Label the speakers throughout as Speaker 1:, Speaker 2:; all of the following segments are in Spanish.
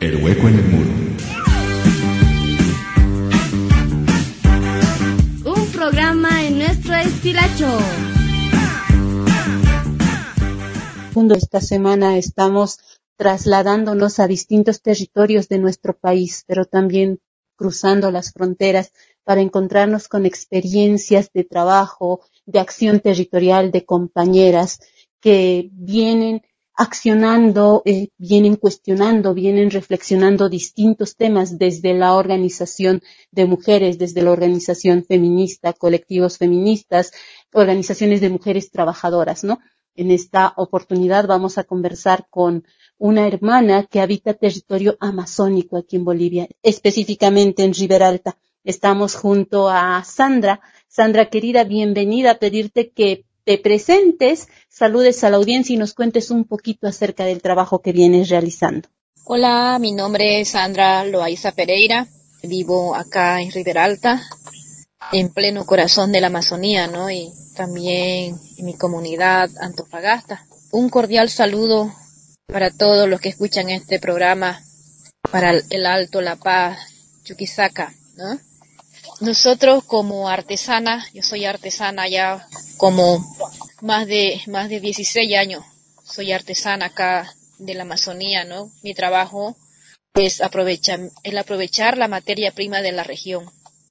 Speaker 1: El hueco en el muro.
Speaker 2: Un programa en nuestro estilacho.
Speaker 3: Esta semana estamos trasladándonos a distintos territorios de nuestro país, pero también cruzando las fronteras para encontrarnos con experiencias de trabajo, de acción territorial, de compañeras que vienen accionando, vienen cuestionando, vienen reflexionando distintos temas desde la organización de mujeres, desde la organización feminista, colectivos feministas, organizaciones de mujeres trabajadoras, ¿no? En esta oportunidad vamos a conversar con una hermana que habita territorio amazónico aquí en Bolivia, específicamente en Riberalta. Estamos junto a Sandra. Sandra, querida, bienvenida. A pedirte que te presentes, saludes a la audiencia y nos cuentes un poquito acerca del trabajo que vienes realizando.
Speaker 4: Hola, mi nombre es Sandra Loaiza Pereira. Vivo acá en Riberalta, en pleno corazón de la Amazonía, ¿no? Y también en mi comunidad Antofagasta. Un cordial saludo para todos los que escuchan este programa, para el Alto, La Paz, Chuquisaca, ¿no? Nosotros como artesanas, yo soy artesana ya como más de 16 años, soy artesana acá de la Amazonía, ¿no? Mi trabajo es aprovechar la materia prima de la región.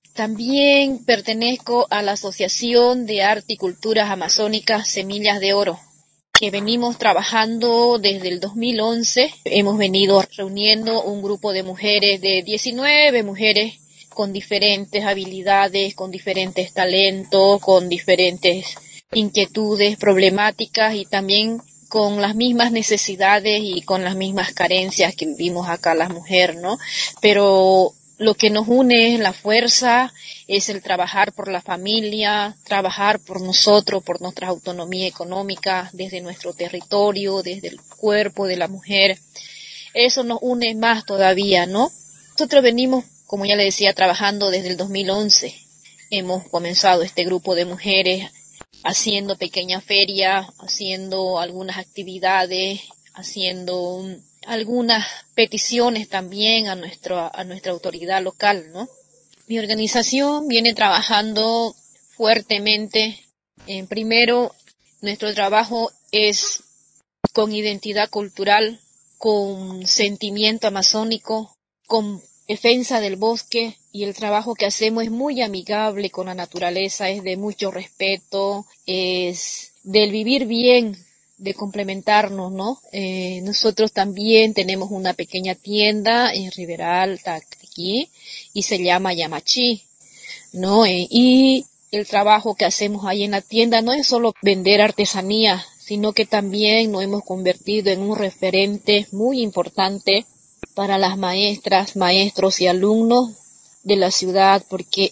Speaker 4: También pertenezco a la Asociación de Arte y Culturas Amazónicas Semillas de Oro, que venimos trabajando desde el 2011. Hemos venido reuniendo un grupo de mujeres, de 19 mujeres con diferentes habilidades, con diferentes talentos, con diferentes inquietudes, problemáticas y también con las mismas necesidades y con las mismas carencias que vivimos acá las mujeres, ¿no? Pero lo que nos une es la fuerza, es el trabajar por la familia, trabajar por nosotros, por nuestra autonomía económica, desde nuestro territorio, desde el cuerpo de la mujer. Eso nos une más todavía, ¿no? Nosotros venimos, como ya le decía, trabajando desde el 2011. Hemos comenzado este grupo de mujeres haciendo pequeñas ferias, haciendo algunas actividades, haciendo algunas peticiones también a nuestra autoridad local, ¿no? Mi organización viene trabajando fuertemente. Primero, nuestro trabajo es con identidad cultural, con sentimiento amazónico, con defensa del bosque, y el trabajo que hacemos es muy amigable con la naturaleza, es de mucho respeto, es del vivir bien, de complementarnos, ¿no? Nosotros también tenemos una pequeña tienda en Riberalta, aquí, y se llama Yamachí, ¿no? Y el trabajo que hacemos ahí en la tienda no es solo vender artesanía, sino que también nos hemos convertido en un referente muy importante para las maestras, maestros y alumnos de la ciudad, porque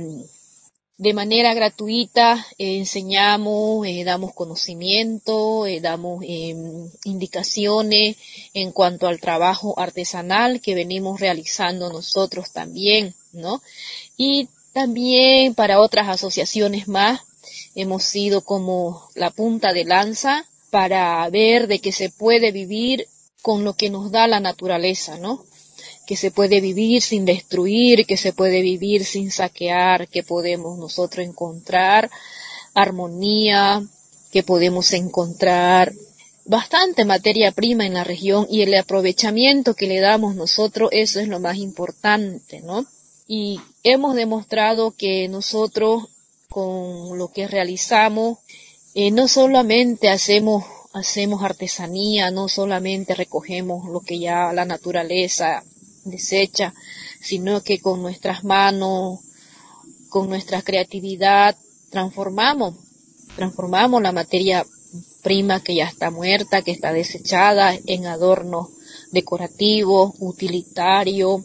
Speaker 4: de manera gratuita enseñamos, damos conocimiento, damos indicaciones en cuanto al trabajo artesanal que venimos realizando nosotros también, ¿no? Y también para otras asociaciones más hemos sido como la punta de lanza para ver de que se puede vivir con lo que nos da la naturaleza, ¿no? Que se puede vivir sin destruir, que se puede vivir sin saquear, que podemos nosotros encontrar armonía, que podemos encontrar bastante materia prima en la región, y el aprovechamiento que le damos nosotros, eso es lo más importante, ¿no? Y hemos demostrado que nosotros con lo que realizamos no solamente hacemos artesanía, no solamente recogemos lo que ya la naturaleza desecha, sino que con nuestras manos, con nuestra creatividad, transformamos la materia prima que ya está muerta, que está desechada, en adornos decorativos, utilitarios,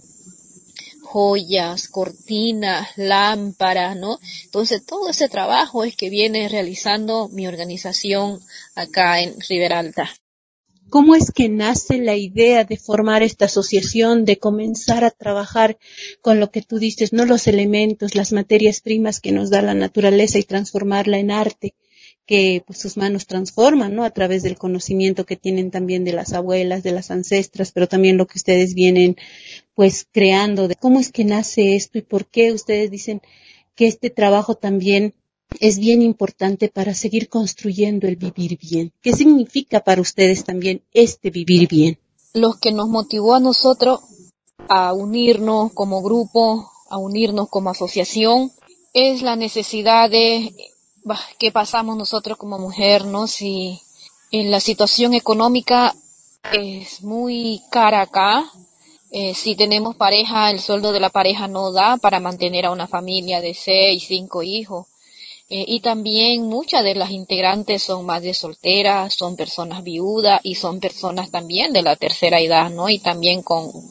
Speaker 4: joyas, cortinas, lámparas, ¿no? Entonces todo ese trabajo es que viene realizando mi organización acá en Riberalta.
Speaker 3: ¿Cómo es que nace la idea de formar esta asociación, de comenzar a trabajar con lo que tú dices, no los elementos, las materias primas que nos da la naturaleza y transformarla en arte? que pues, sus manos transforman, ¿no? A través del conocimiento que tienen también de las abuelas, de las ancestras, pero también lo que ustedes vienen pues creando, de cómo es que nace esto y por qué ustedes dicen que este trabajo también es bien importante para seguir construyendo el vivir bien. ¿Qué significa para ustedes también este vivir bien?
Speaker 4: Lo que nos motivó a nosotros a unirnos como grupo, a unirnos como asociación, es la necesidad que pasamos nosotros como mujer, ¿no? Si en la situación económica es muy cara acá, si tenemos pareja, el sueldo de la pareja no da para mantener a una familia de 6, 5 hijos. Y también muchas de las integrantes son madres solteras, son personas viudas y son personas también de la tercera edad, ¿no? Y también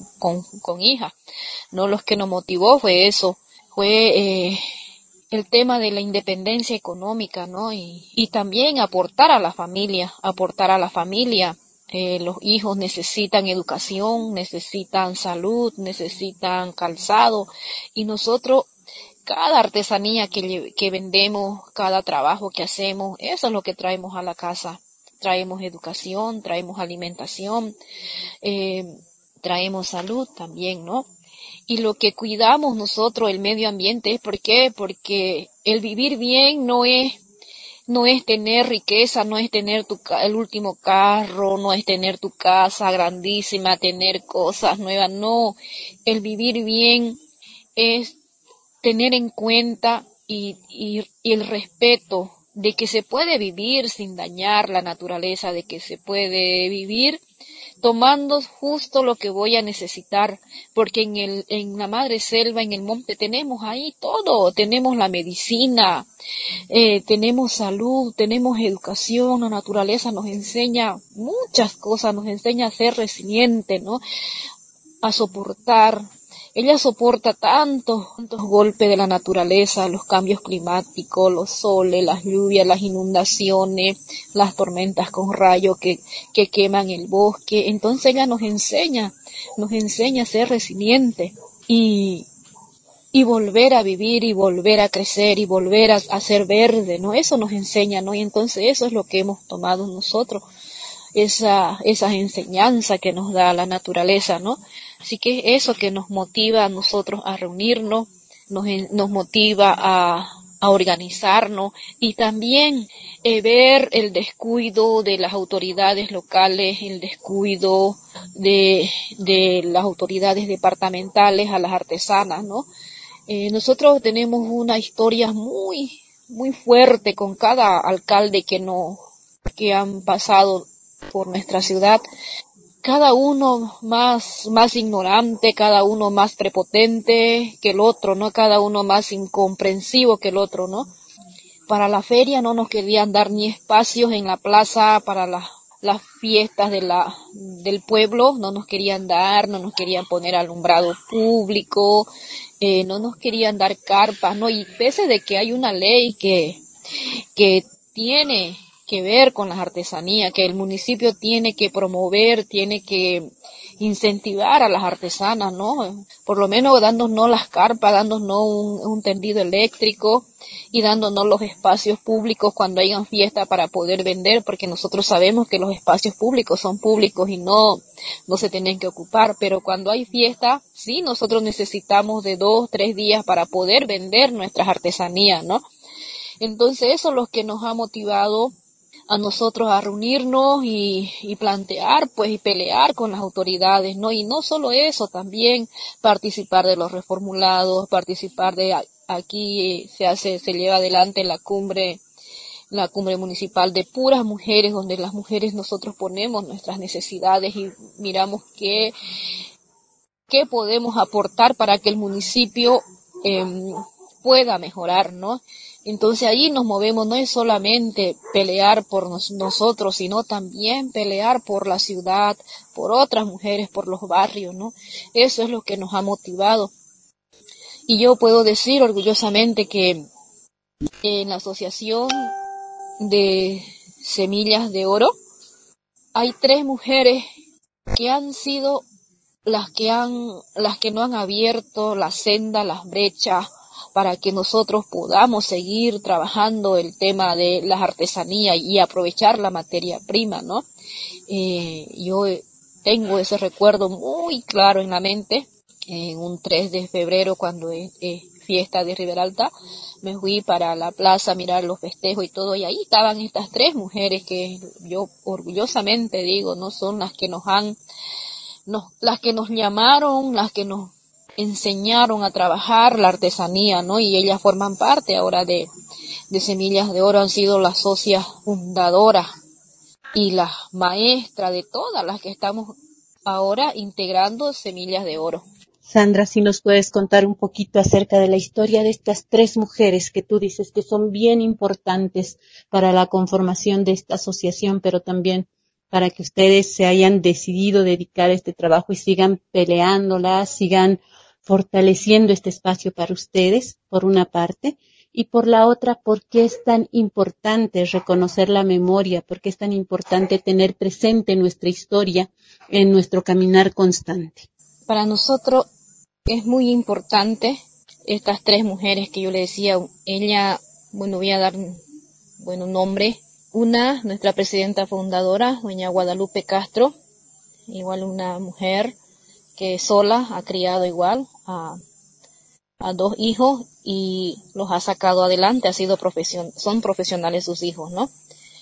Speaker 4: con hijas, ¿no? Lo que nos motivó fue eso, fue el tema de la independencia económica, ¿no? Y también aportar a la familia. Los hijos necesitan educación, necesitan salud, necesitan calzado y nosotros cada artesanía que vendemos, cada trabajo que hacemos, eso es lo que traemos a la casa. Traemos educación, traemos alimentación, eh, traemos salud también, ¿no? Y lo que cuidamos nosotros, el medio ambiente, ¿por qué? Porque el vivir bien no es tener riqueza, no es tener el último carro, no es tener tu casa grandísima, tener cosas nuevas, no. El vivir bien es tener en cuenta y el respeto de que se puede vivir sin dañar la naturaleza, de que se puede vivir tomando justo lo que voy a necesitar, porque en la madre selva, en el monte, tenemos ahí todo, tenemos la medicina, tenemos salud, tenemos educación, la naturaleza nos enseña muchas cosas, nos enseña a ser resiliente, ¿no? A soportar. Ella soporta tantos golpes de la naturaleza, los cambios climáticos, los soles, las lluvias, las inundaciones, las tormentas con rayos que queman el bosque. Entonces ella nos enseña a ser resilientes y volver a vivir y volver a crecer y volver a ser verde, ¿no? Eso nos enseña, ¿no? Y entonces eso es lo que hemos tomado nosotros, esas enseñanzas que nos da la naturaleza, ¿no? Así que eso que nos motiva a nosotros a reunirnos, nos motiva a organizarnos y también ver el descuido de las autoridades locales, el descuido de las autoridades departamentales a las artesanas, ¿no? Nosotros tenemos una historia muy, muy fuerte con cada alcalde que han pasado por nuestra ciudad, cada uno más ignorante, cada uno más prepotente que el otro, ¿no? Cada uno más incomprensivo que el otro, ¿no? Para la feria no nos querían dar ni espacios en la plaza para las fiestas del pueblo, no nos querían dar, no nos querían poner alumbrado público, no nos querían dar carpas, ¿no? Y pese de que hay una ley que tiene que ver con las artesanías, que el municipio tiene que promover, tiene que incentivar a las artesanas, ¿no? Por lo menos dándonos las carpas, dándonos un tendido eléctrico y dándonos los espacios públicos cuando hayan fiesta para poder vender, porque nosotros sabemos que los espacios públicos son públicos y no se tienen que ocupar, pero cuando hay fiesta, sí, nosotros necesitamos de 2, 3 días para poder vender nuestras artesanías, ¿no? Entonces eso es lo que nos ha motivado a nosotros a reunirnos y plantear, pues, y pelear con las autoridades, ¿no? Y no solo eso, también participar de los reformulados, participar aquí se lleva adelante la cumbre municipal de puras mujeres, donde las mujeres nosotros ponemos nuestras necesidades y miramos qué podemos aportar para que el municipio pueda mejorar, ¿no? Entonces ahí nos movemos, no es solamente pelear por nosotros, sino también pelear por la ciudad, por otras mujeres, por los barrios, ¿no? Eso es lo que nos ha motivado. Y yo puedo decir orgullosamente que en la Asociación de Semillas de Oro hay 3 mujeres que han sido las que no han abierto la senda, las brechas para que nosotros podamos seguir trabajando el tema de las artesanías y aprovechar la materia prima, ¿no? Yo tengo ese recuerdo muy claro en la mente. En un 3 de febrero, cuando es fiesta de Riberalta, me fui para la plaza a mirar los festejos y todo, y ahí estaban estas 3 mujeres que yo orgullosamente digo, no son las que las que nos llamaron, las que nos enseñaron a trabajar la artesanía, ¿no? Y ellas forman parte ahora de Semillas de Oro, han sido las socias fundadoras y las maestras de todas las que estamos ahora integrando Semillas de Oro.
Speaker 3: Sandra, si nos puedes contar un poquito acerca de la historia de estas 3 mujeres que tú dices que son bien importantes para la conformación de esta asociación, pero también para que ustedes se hayan decidido dedicar a este trabajo y sigan peleándola, sigan fortaleciendo este espacio para ustedes, por una parte, y por la otra, ¿por qué es tan importante reconocer la memoria? ¿Por qué es tan importante tener presente nuestra historia en nuestro caminar constante?
Speaker 4: Para nosotros es muy importante estas 3 mujeres que yo le decía. Ella, voy a dar un nombre. Una, nuestra presidenta fundadora, doña Guadalupe Castro, igual una mujer que sola ha criado igual a 2 hijos y los ha sacado adelante, son profesionales sus hijos, ¿no?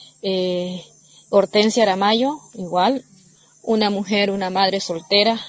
Speaker 4: Hortensia Aramayo, igual, una mujer, una madre soltera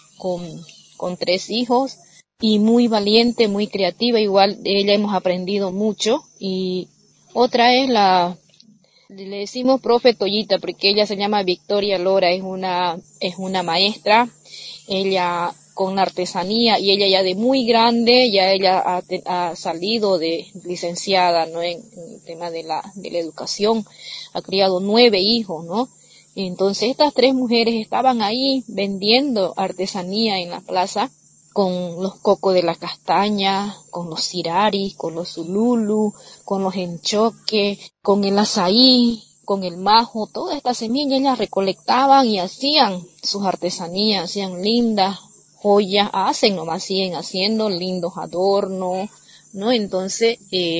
Speaker 4: con 3 hijos y muy valiente, muy creativa, igual de ella hemos aprendido mucho. Y otra es le decimos profe Toyita porque ella se llama Victoria Lora, es una maestra, ella con artesanía, y ella ya de muy grande, ya ella ha salido de licenciada, ¿no? En el tema de la educación, ha criado 9 hijos, ¿no? Entonces estas 3 mujeres estaban ahí vendiendo artesanía en la plaza, con los cocos de la castaña, con los siraris, con los zululu, con los enchoques, con el azaí, con el majo, todas estas semillas ellas recolectaban y hacían sus artesanías, hacían lindas joyas, siguen haciendo lindos adornos, ¿no? Entonces,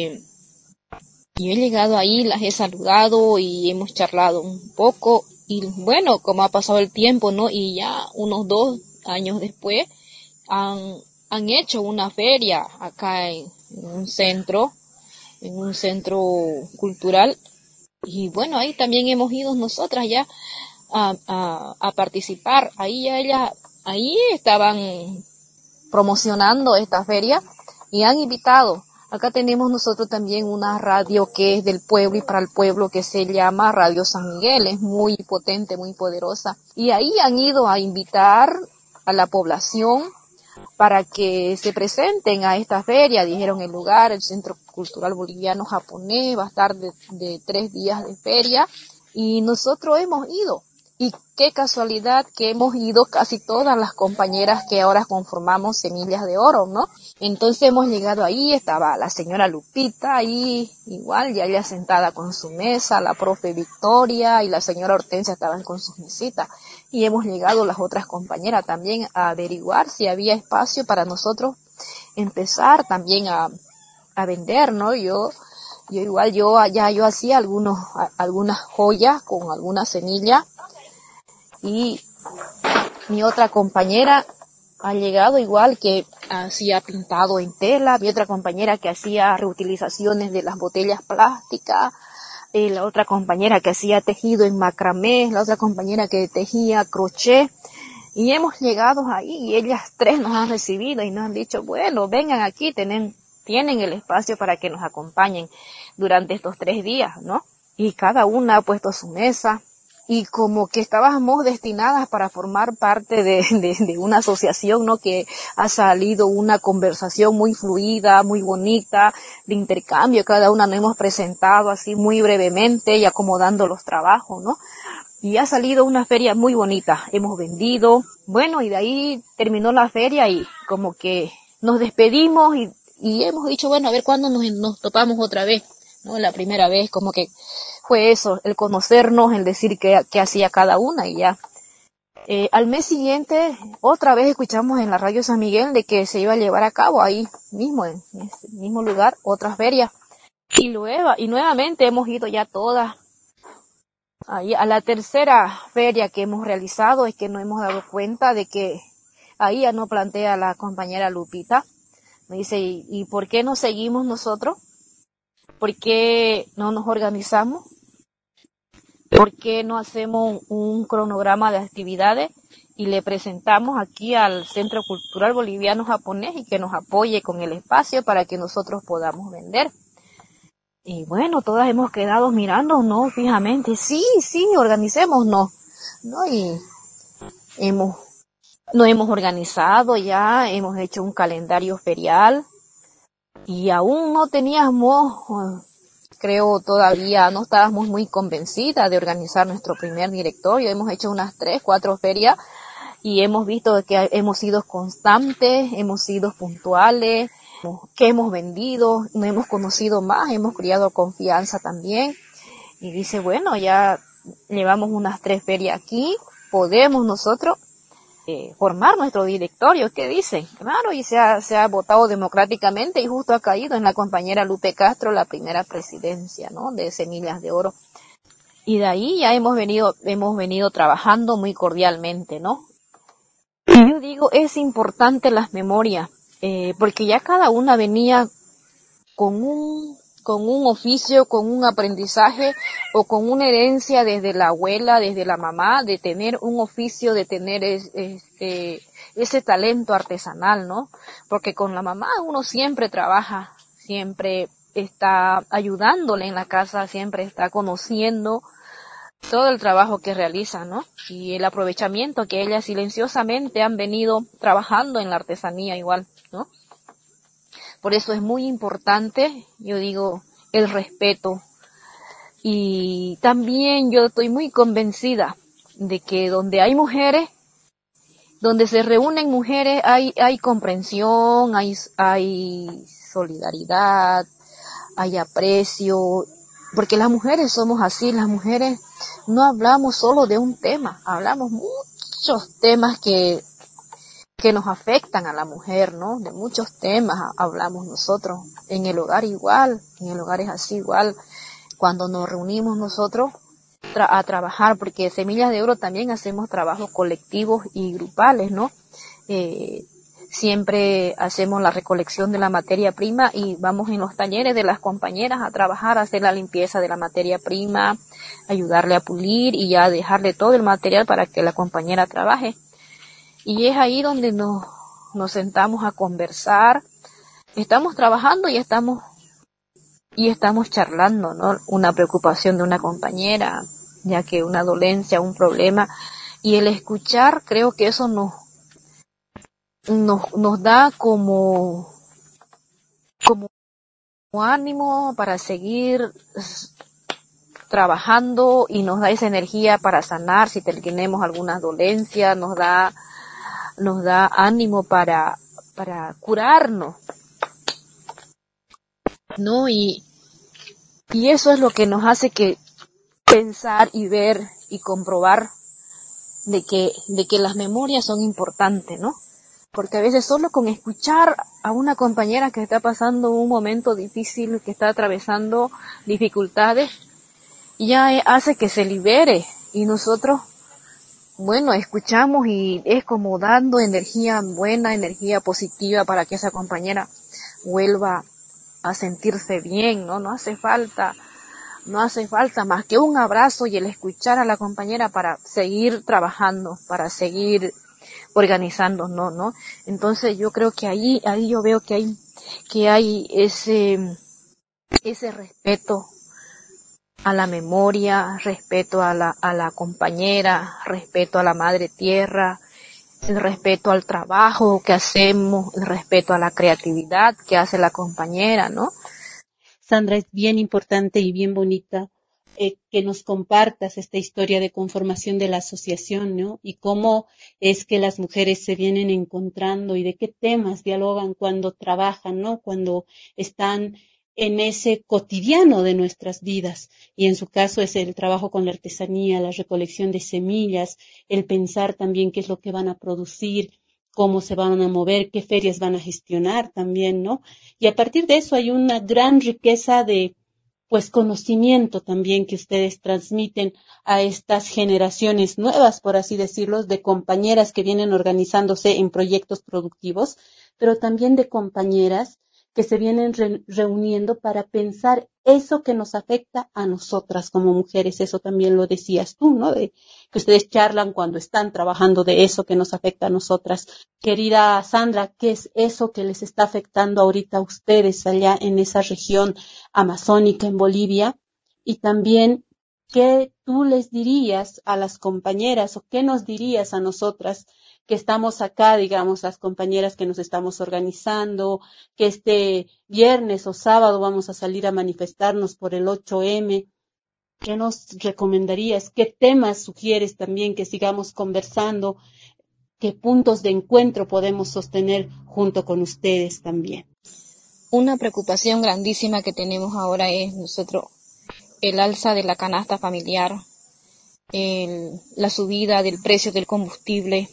Speaker 4: yo he llegado ahí, las he saludado y hemos charlado un poco, y bueno, como ha pasado el tiempo, ¿no? Y ya unos 2 años después, han hecho una feria acá en un centro cultural, y bueno, ahí también hemos ido nosotras ya a participar. Ahí estaban promocionando esta feria y han invitado. Acá tenemos nosotros también una radio que es del pueblo y para el pueblo, que se llama Radio San Miguel, es muy potente, muy poderosa, y ahí han ido a invitar a la población para que se presenten a esta feria. Dijeron el lugar, el Centro Cultural Boliviano Japonés, va a estar de 3 días de feria, y nosotros hemos ido. Y qué casualidad que hemos ido casi todas las compañeras que ahora conformamos Semillas de Oro, ¿no? Entonces hemos llegado ahí, estaba la señora Lupita ahí, igual, ya ella sentada con su mesa, la profe Victoria y la señora Hortensia estaban con sus mesitas. Y hemos llegado las otras compañeras también a averiguar si había espacio para nosotros empezar también a vender, ¿no? Yo hacía algunas joyas con algunas semillas, y mi otra compañera ha llegado igual, que hacía pintado en tela, mi otra compañera que hacía reutilizaciones de las botellas plásticas, la otra compañera que hacía tejido en macramé, la otra compañera que tejía crochet, y hemos llegado ahí y ellas 3 nos han recibido y nos han dicho, bueno, vengan aquí, tienen el espacio para que nos acompañen durante estos 3 días, ¿no? Y cada una ha puesto su mesa, y como que estábamos destinadas para formar parte de una asociación, ¿no? Que ha salido una conversación muy fluida, muy bonita, de intercambio. Cada una nos hemos presentado así muy brevemente y acomodando los trabajos, ¿no? Y ha salido una feria muy bonita. Hemos vendido, bueno, y de ahí terminó la feria y como que nos despedimos y hemos dicho, bueno, a ver cuándo nos topamos otra vez, ¿no? La primera vez como que fue eso, el conocernos, el decir qué hacía cada una, y ya Al mes siguiente, otra vez escuchamos en la radio San Miguel de que se iba a llevar a cabo ahí mismo, en este mismo lugar, otra feria. Y nuevamente hemos ido ya todas. Ahí, a la tercera feria que hemos realizado es que nos hemos dado cuenta de que ahí ya no plantea la compañera Lupita. Me dice, ¿y por qué no seguimos nosotros? ¿Por qué no nos organizamos? ¿Por qué no hacemos un cronograma de actividades y le presentamos aquí al Centro Cultural Boliviano Japonés y que nos apoye con el espacio para que nosotros podamos vender? Y bueno, todas hemos quedado mirando, ¿no? Fijamente, sí, organicémonos, ¿no? Y nos hemos organizado ya, hemos hecho un calendario ferial y aún no teníamos, creo todavía no estábamos muy convencidas de organizar nuestro primer directorio. Hemos hecho unas 3, 4 ferias y hemos visto que hemos sido constantes, hemos sido puntuales, que hemos vendido, nos hemos conocido más, hemos creado confianza también. Y dice, bueno, ya llevamos unas 3 ferias aquí, podemos nosotros formar nuestro directorio. ¿Qué dicen? Claro, y se ha votado democráticamente y justo ha caído en la compañera Lupe Castro la primera presidencia, ¿no? De Semillas de Oro. Y de ahí ya hemos venido trabajando muy cordialmente, ¿no? Y yo digo, es importante las memorias, porque ya cada una venía con un oficio, con un aprendizaje o con una herencia desde la abuela, desde la mamá, de tener un oficio, de tener ese talento artesanal, ¿no? Porque con la mamá uno siempre trabaja, siempre está ayudándole en la casa, siempre está conociendo todo el trabajo que realiza, ¿no? Y el aprovechamiento que ellas silenciosamente han venido trabajando en la artesanía igual, ¿no? Por eso es muy importante, yo digo, el respeto. Y también yo estoy muy convencida de que donde hay mujeres, donde se reúnen mujeres, hay comprensión, hay solidaridad, hay aprecio, porque las mujeres somos así, las mujeres no hablamos solo de un tema, hablamos muchos temas que nos afectan a la mujer, ¿no? De muchos temas hablamos nosotros. En el hogar igual, en el hogar es así igual. Cuando nos reunimos nosotros a trabajar, porque Semillas de Oro también hacemos trabajos colectivos y grupales, ¿no? Siempre hacemos la recolección de la materia prima y vamos en los talleres de las compañeras a trabajar, a hacer la limpieza de la materia prima, ayudarle a pulir y ya dejarle todo el material para que la compañera trabaje. Y es ahí donde nos sentamos a conversar. Estamos trabajando y estamos charlando, ¿no? Una preocupación de una compañera, ya que una dolencia, un problema. Y el escuchar, creo que eso nos da como ánimo para seguir trabajando y nos da esa energía para sanar si tenemos alguna dolencia, nos da ánimo para curarnos, ¿no? Y eso es lo que nos hace que pensar y ver y comprobar de que las memorias son importantes, ¿no? Porque a veces solo con escuchar a una compañera que está pasando un momento difícil, que está atravesando dificultades, ya hace que se libere y nosotros, bueno, escuchamos y es como dando energía buena, energía positiva para que esa compañera vuelva a sentirse bien, ¿no? No hace falta más que un abrazo y el escuchar a la compañera para seguir trabajando, para seguir organizándonos, ¿no? Entonces yo creo que ahí yo veo que hay ese respeto a la memoria, respeto a la compañera, respeto a la madre tierra, el respeto al trabajo que hacemos, el respeto a la creatividad que hace la compañera, ¿no?
Speaker 3: Sandra, es bien importante y bien bonita que nos compartas esta historia de conformación de la asociación, ¿no? Y cómo es que las mujeres se vienen encontrando y de qué temas dialogan cuando trabajan, ¿no? Cuando están en ese cotidiano de nuestras vidas. Y en su caso es el trabajo con la artesanía, la recolección de semillas, el pensar también qué es lo que van a producir, cómo se van a mover, qué ferias van a gestionar también, ¿no? Y a partir de eso hay una gran riqueza de, pues, conocimiento también que ustedes transmiten a estas generaciones nuevas, por así decirlo, de compañeras que vienen organizándose en proyectos productivos, pero también de compañeras que se vienen reuniendo para pensar eso que nos afecta a nosotras como mujeres. Eso también lo decías tú, ¿no? De que ustedes charlan cuando están trabajando de eso que nos afecta a nosotras. Querida Sandra, ¿qué es eso que les está afectando ahorita a ustedes allá en esa región amazónica en Bolivia? Y también, ¿qué tú les dirías a las compañeras o qué nos dirías a nosotras que estamos acá, digamos, las compañeras que nos estamos organizando, que este viernes o sábado vamos a salir a manifestarnos por el 8M? ¿Qué nos recomendarías? ¿Qué temas sugieres también que sigamos conversando? ¿Qué puntos de encuentro podemos sostener junto con ustedes también?
Speaker 4: Una preocupación grandísima que tenemos ahora es nosotros el alza de la canasta familiar, la subida del precio del combustible,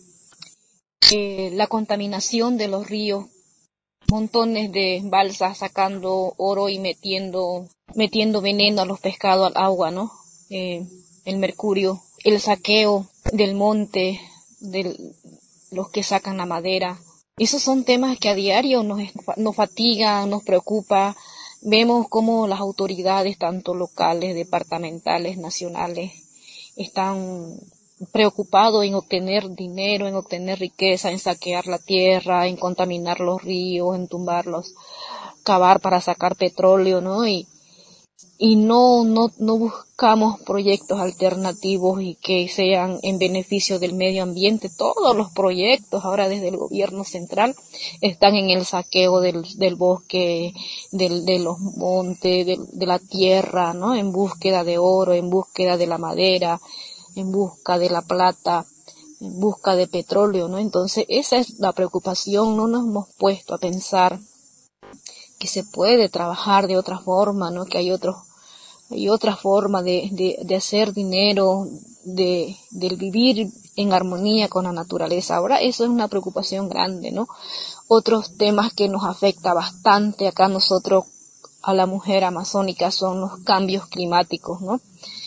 Speaker 4: la contaminación de los ríos, montones de balsas sacando oro y metiendo veneno a los pescados al agua, ¿no? El mercurio, el saqueo del monte, de los que sacan la madera. Esos son temas que a diario nos fatigan, nos preocupa. Vemos cómo las autoridades, tanto locales, departamentales, nacionales, están preocupados en obtener dinero, en obtener riqueza, en saquear la tierra, en contaminar los ríos, en tumbarlos, cavar para sacar petróleo, ¿no? Y no buscamos proyectos alternativos y que sean en beneficio del medio ambiente. Todos los proyectos ahora desde el gobierno central están en el saqueo del bosque, de los montes, de la tierra, ¿no? En búsqueda de oro, en búsqueda de la madera, en busca de la plata, en busca de petróleo, ¿no? Entonces esa es la preocupación. No nos hemos puesto a pensar que se puede trabajar de otra forma, ¿no? Que hay otra forma de hacer dinero, del vivir en armonía con la naturaleza. Ahora eso es una preocupación grande, ¿no? Otros temas que nos afecta bastante acá nosotros, a la mujer amazónica, son los cambios climáticos, ¿no?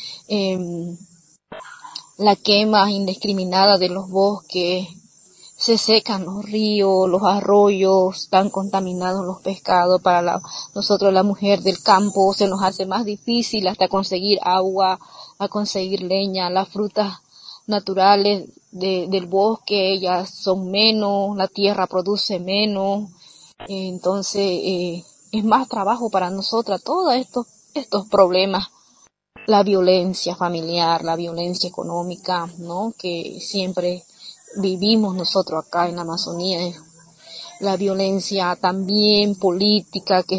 Speaker 4: La quema indiscriminada de los bosques, se secan los ríos, los arroyos, están contaminados los pescados. Para nosotros, la mujer del campo, se nos hace más difícil hasta conseguir agua, a conseguir leña. Las frutas naturales del bosque, ellas son menos, la tierra produce menos. Entonces es más trabajo para nosotras. Todos estos problemas, la violencia familiar, la violencia económica, ¿no? Que siempre vivimos nosotros acá en la Amazonía, la violencia también política que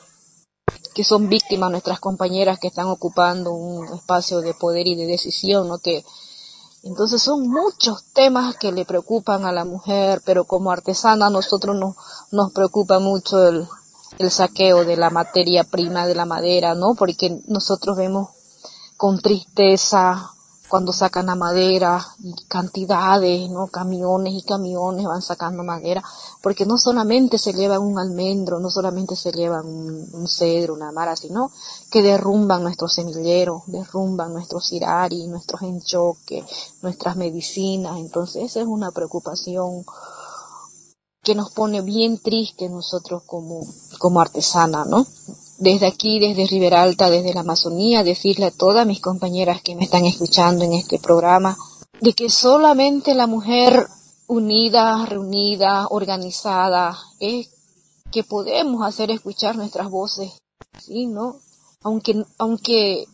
Speaker 4: son víctimas nuestras compañeras que están ocupando un espacio de poder y de decisión, ¿no? Que entonces son muchos temas que le preocupan a la mujer, pero como artesana a nosotros nos preocupa mucho el saqueo de la materia prima de la madera, ¿no? Porque nosotros vemos con tristeza cuando sacan la madera, y cantidades, ¿no? Camiones y camiones van sacando madera, porque no solamente se llevan un almendro, no solamente se llevan un cedro, una amara, sino que derrumban nuestros semilleros, derrumban nuestros cirari, nuestros enchoques, nuestras medicinas. Entonces esa es una preocupación que nos pone bien triste nosotros como artesana, ¿no? Desde aquí, desde Ribera Alta, desde la Amazonía, decirle a todas mis compañeras que me están escuchando en este programa, de que solamente la mujer unida, reunida, organizada, es que podemos hacer escuchar nuestras voces, ¿sí? ¿No? Aunque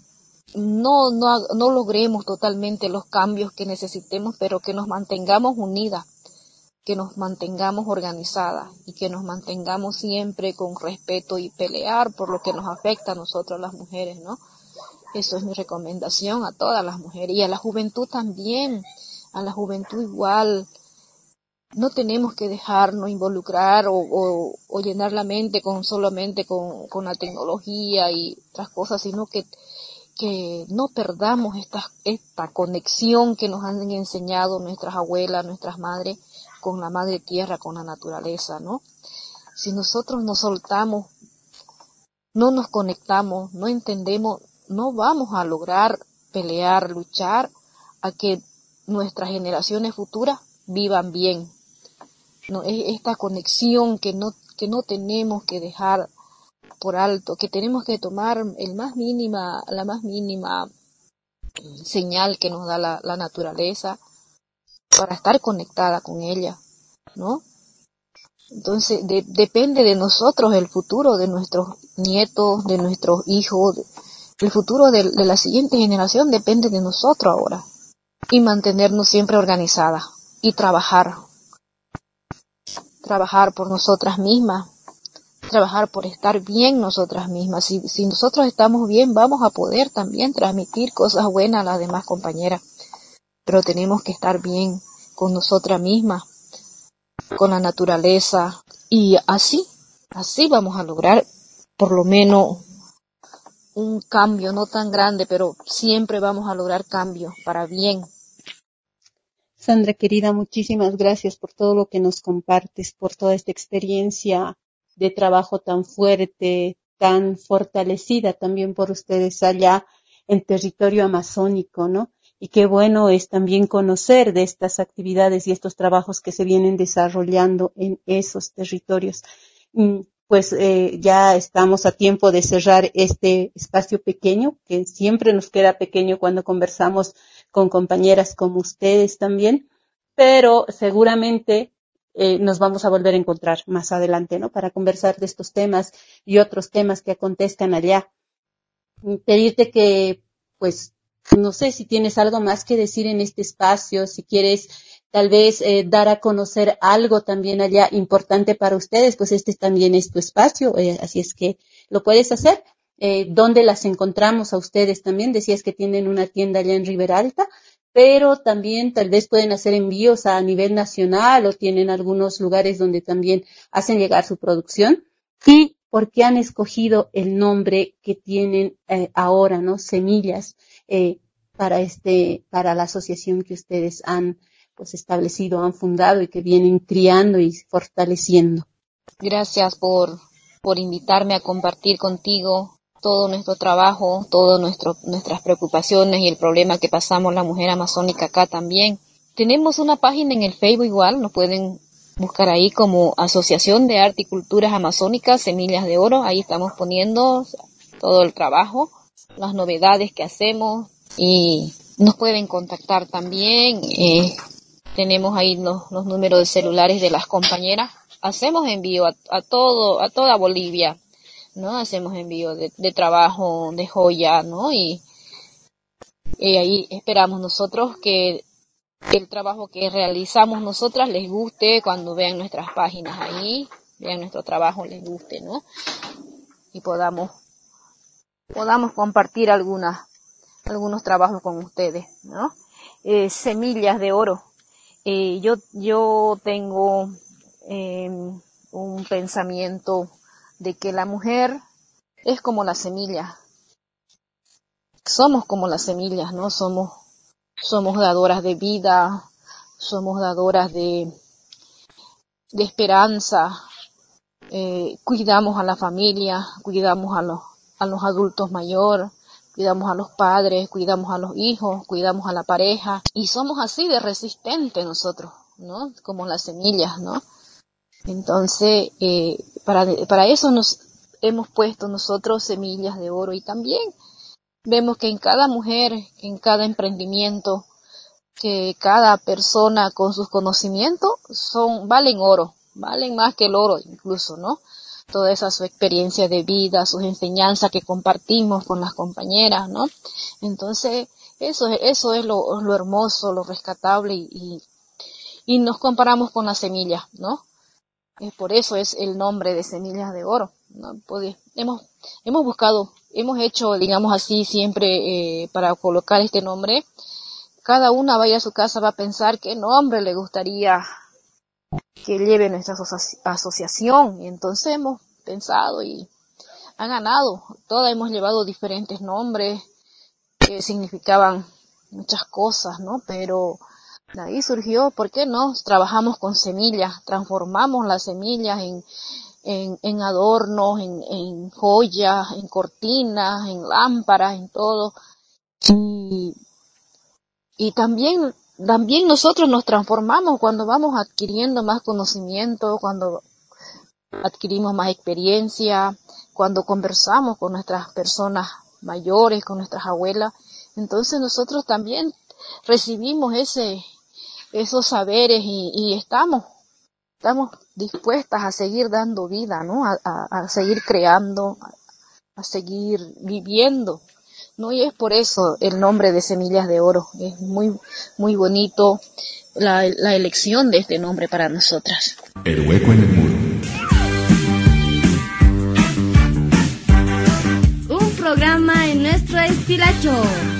Speaker 4: no logremos totalmente los cambios que necesitemos, pero que nos mantengamos unidas, que nos mantengamos organizadas y que nos mantengamos siempre con respeto y pelear por lo que nos afecta a nosotros las mujeres, ¿no? Eso es mi recomendación a todas las mujeres y a la juventud también, a la juventud igual. no tenemos que dejarnos involucrar o llenar la mente solamente con la tecnología y otras cosas, sino que no perdamos esta conexión que nos han enseñado nuestras abuelas, nuestras madres, con la madre tierra, con la naturaleza, ¿no? Si nosotros nos soltamos, no nos conectamos, no entendemos, no vamos a lograr pelear, luchar a que nuestras generaciones futuras vivan bien. No, es esta conexión que no tenemos que dejar por alto, que tenemos que tomar la más mínima señal que nos da la naturaleza para estar conectada con ella, ¿no? Entonces depende de nosotros el futuro de nuestros nietos, de nuestros hijos, el futuro de la siguiente generación depende de nosotros ahora. Y mantenernos siempre organizadas y trabajar por nosotras mismas, trabajar por estar bien nosotras mismas. Si nosotros estamos bien, vamos a poder también transmitir cosas buenas a las demás compañeras, pero tenemos que estar bien con nosotras mismas, con la naturaleza, y así vamos a lograr por lo menos un cambio, no tan grande, pero siempre vamos a lograr cambios para bien.
Speaker 3: Sandra, querida, muchísimas gracias por todo lo que nos compartes, por toda esta experiencia de trabajo tan fuerte, tan fortalecida también por ustedes allá en territorio amazónico, ¿no? Y qué bueno es también conocer de estas actividades y estos trabajos que se vienen desarrollando en esos territorios. Pues ya estamos a tiempo de cerrar este espacio pequeño, que siempre nos queda pequeño cuando conversamos con compañeras como ustedes también, pero seguramente nos vamos a volver a encontrar más adelante, ¿no? Para conversar de estos temas y otros temas que acontezcan allá. Pedirte que, pues, no sé si tienes algo más que decir en este espacio, si quieres tal vez dar a conocer algo también allá importante para ustedes, pues este también es tu espacio, así es que lo puedes hacer. ¿Dónde las encontramos a ustedes también? Decías que tienen una tienda allá en Riberalta, pero también tal vez pueden hacer envíos a nivel nacional o tienen algunos lugares donde también hacen llegar su producción. ¿Y por qué han escogido el nombre que tienen ahora, ¿no? Semillas, para la asociación que ustedes han pues establecido, han fundado y que vienen criando y fortaleciendo?
Speaker 4: Gracias por invitarme a compartir contigo todo nuestro trabajo, todas nuestras preocupaciones y el problema que pasamos la mujer amazónica acá también. Tenemos una página en el Facebook igual, nos pueden buscar ahí como Asociación de Arte y Culturas Amazónicas Semillas de Oro. Ahí estamos poniendo todo el trabajo, las novedades que hacemos, y nos pueden contactar también. Tenemos ahí los números de celulares de las compañeras. Hacemos envío a toda Bolivia, ¿no? Hacemos envío de trabajo, de joya, ¿no? Y ahí esperamos nosotros que el trabajo que realizamos nosotras les guste, cuando vean nuestras páginas ahí, vean nuestro trabajo, les guste, ¿no? Y podamos compartir algunos trabajos con ustedes, ¿no? Semillas de Oro. Yo tengo un pensamiento de que la mujer es como la semilla. Somos como las semillas, ¿no? Somos dadoras de vida, somos dadoras de esperanza. Cuidamos a la familia, cuidamos a los adultos mayores, cuidamos a los padres, cuidamos a los hijos, cuidamos a la pareja, y somos así de resistentes nosotros, ¿no? Como las semillas, ¿no? Entonces, para eso nos hemos puesto nosotros Semillas de Oro, y también vemos que en cada mujer, en cada emprendimiento, que cada persona con sus conocimientos valen oro, valen más que el oro incluso, ¿no? Toda esa su experiencia de vida, sus enseñanzas que compartimos con las compañeras, ¿no? Entonces, eso es lo hermoso, lo rescatable, y nos comparamos con las semillas, ¿no? Por eso es el nombre de Semillas de Oro, ¿no? Pues, hemos buscado, hemos hecho, digamos así, siempre para colocar este nombre. Cada una vaya a su casa, va a pensar qué nombre le gustaría que lleve nuestra asociación. Y entonces hemos pensado y ha ganado. Todas hemos llevado diferentes nombres que significaban muchas cosas, ¿no? Pero de ahí surgió, ¿por qué no? Trabajamos con semillas, transformamos las semillas en adornos, en joyas, en cortinas, en lámparas, en todo. Y también nosotros nos transformamos cuando vamos adquiriendo más conocimiento, cuando adquirimos más experiencia, cuando conversamos con nuestras personas mayores, con nuestras abuelas. Entonces nosotros también recibimos esos saberes y estamos dispuestas a seguir dando vida, ¿no? A seguir creando, a seguir viviendo, ¿no? Y es por eso el nombre de Semillas de Oro. Es muy, muy bonito la elección de este nombre para nosotras.
Speaker 1: El hueco en el muro.
Speaker 2: Un programa en nuestro estilacho.